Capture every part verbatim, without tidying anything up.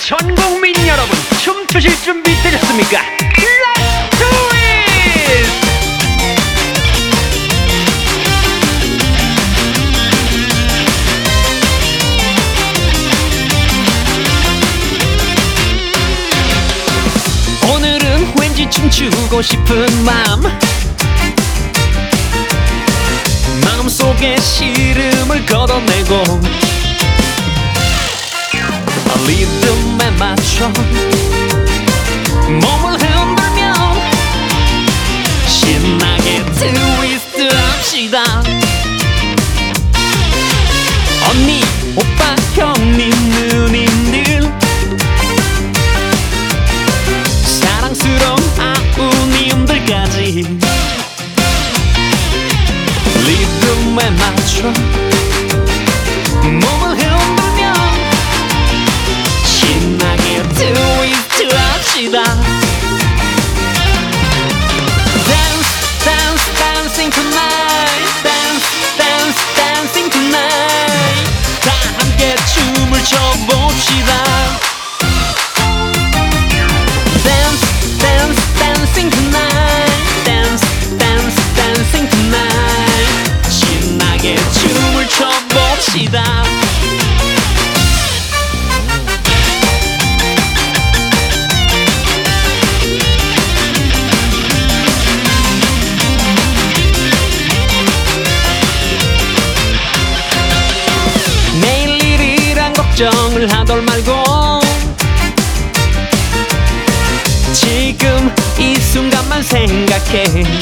전 국민 여러분, 춤추실 준비 되셨습니까? Let's do it! 오늘은 왠지 춤추고 싶은 맘, 마음속에 시름을 걷어내고 리듬에 맞춰 몸을 흔들며 신나게 트위스트 합시다. 언니, 오빠, 형님, 누님들, 사랑스러운 아우님들까지 리듬에 맞춰 몸을 흔들며 신나게 트위스트 합시다. Dance, dance, dancing tonight. Dance, dance, dancing tonight. 다 함께 춤을 춰봅시다. Dance, dance, dancing tonight. Dance, dance, dancing tonight. 신나게 춤을 춰봅시다. 내일 일이란 걱정을 하덜 말고 지금 이 순간만 생각해.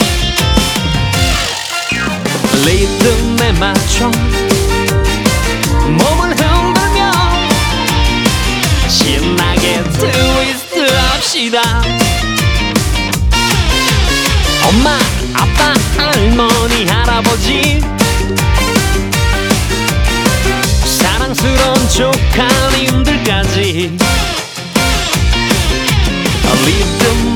리듬에 맞춰 몸을 흔들며 신나게 트위스트 합시다. 엄마, 아빠, 할머니, 할아버지, 사랑스러운 조카님들까지 리듬